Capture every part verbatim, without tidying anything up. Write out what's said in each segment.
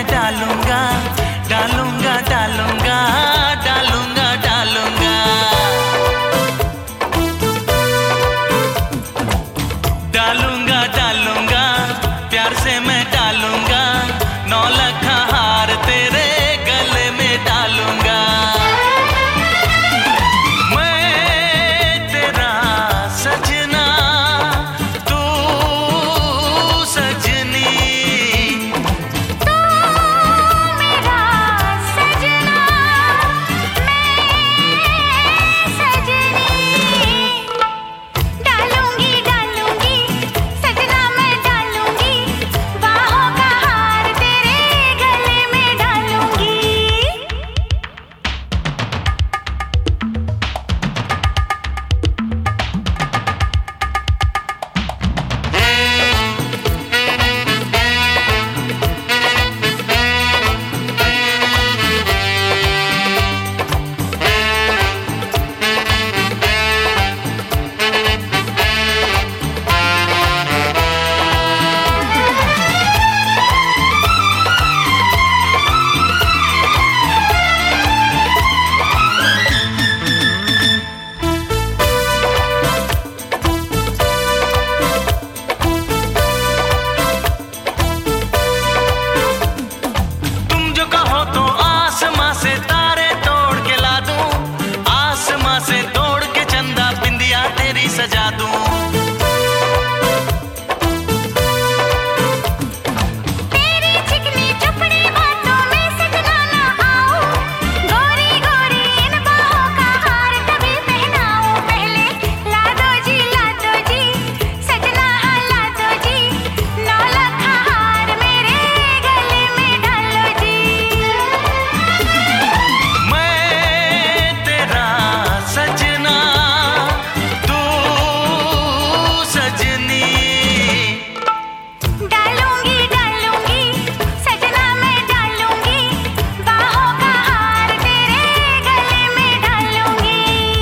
मैं डालूंगा डालूंगा डालूंगा डालूंगा डालूंगा डालूंगा डालूंगा प्यार से मैं डालूंगा नौ लखा हार तेरे गले में डालूंगा मैं तेरा सजना तू सजनी तू मेरा सजना मैं सजनी डालूंगी डालूंगी सजना मैं डालूंगी बाहों का हार तेरे गले में डालूंगी तुम जो कहो तो आसमां से तारे तोड़ के ला दूं आसमां से तोड़ के चंदा बिंदिया तेरी सजा दूं तेरी चिकनी चुपड़ी बातों में सजना ना आऊं गोरी गोरी इन बाहों का हार तभी पहनाऊं पहले ला दो जी ला दो जी सजना हाँ ला दो जी नौ लखा हार मेरे गले में डालो जी मैं तेरा सजना तू सजनी डालूंगी डालूंगी सजना मैं डालूंगी बाहों का हार तेरे गले में डालूंगी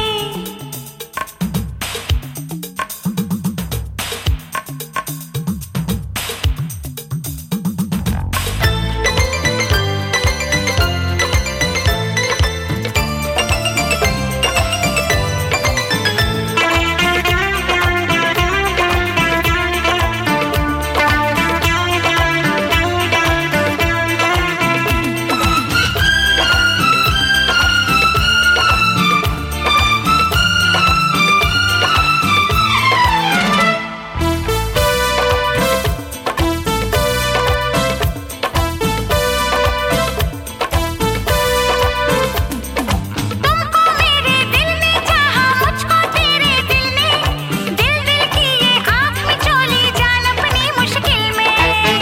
तुमको मेरे दिल ने चाहा मुझको तेरे दिल ने दिल दिल की ये आँख मिचोली जान अपनी मुश्किल में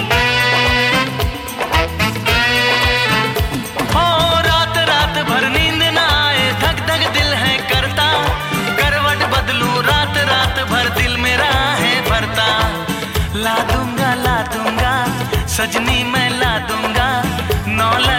हो रात रात भर नींद ना आए धक धक दिल है करता करवट बदलूं रात रात भर दिल मेरा है भरता ला दूंगा ला दूंगा सजनी मैं ला दूंगा नौ